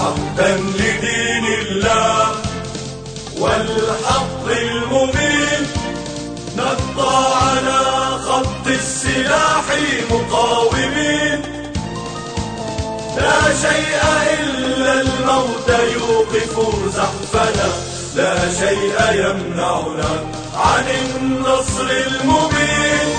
عهدا لدين الله والحق المبين، نبقى على خط السلاح مقاومين. لا شيء إلا الموت يوقف زحفنا، لا شيء يمنعنا عن النصر المبين.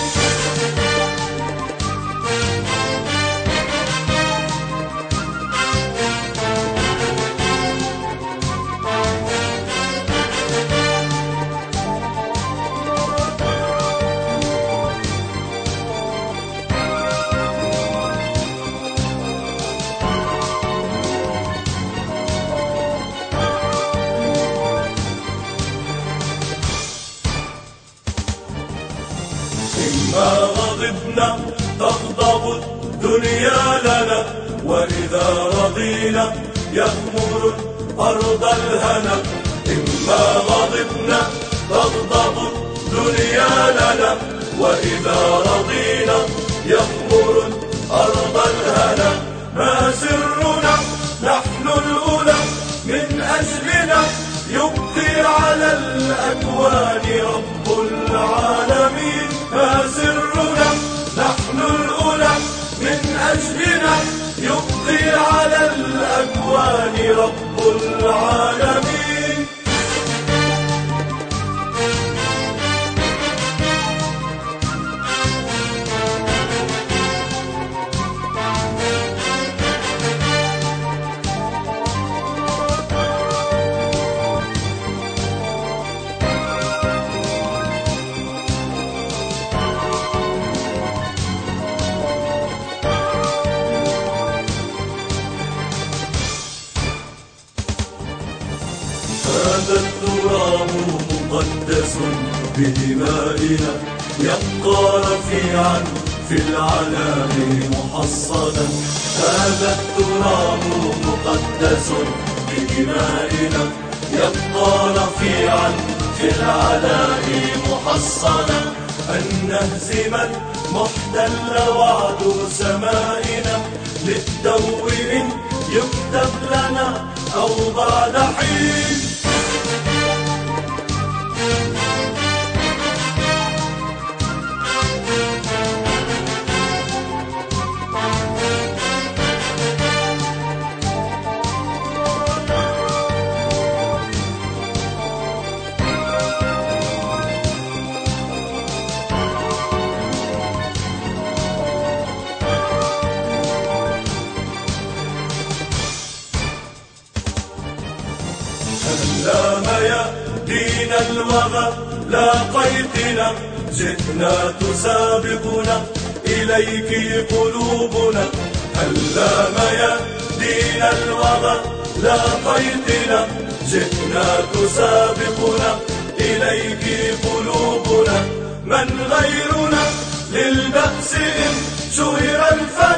إما غضبنا تغضب الدنيا لنا، وإذا رضينا يغمر الأرض الهنا. إما غضبنا تغضب الدنيا لنا، وإذا رضينا يغمر الأرض الهنا. ما سرنا نحن الأولى من أجلنا، يبقي على الأكوان رب العالمين. ما سرنا نحن الأولى من أجلنا، يبقي على الأكوان رب العالمين. هذا التراب مقدس بدمائنا، يبقى رفيعا في العلام محصنا. هذا التراب مقدس بدمائنا، يبقى رفيعا في العلام محصنا. أن نهزم المحتل وعد سمائنا، للتو إن يكتب لنا أو بعد حين. هلام يا دين الوغى لاقيتنا، جئنا تسابقنا إليك قلوبنا. هلام يا دين الوغى لاقيتنا، جئنا تسابقنا إليك قلوبنا. من غيرنا للبأس إن شهر الفاتح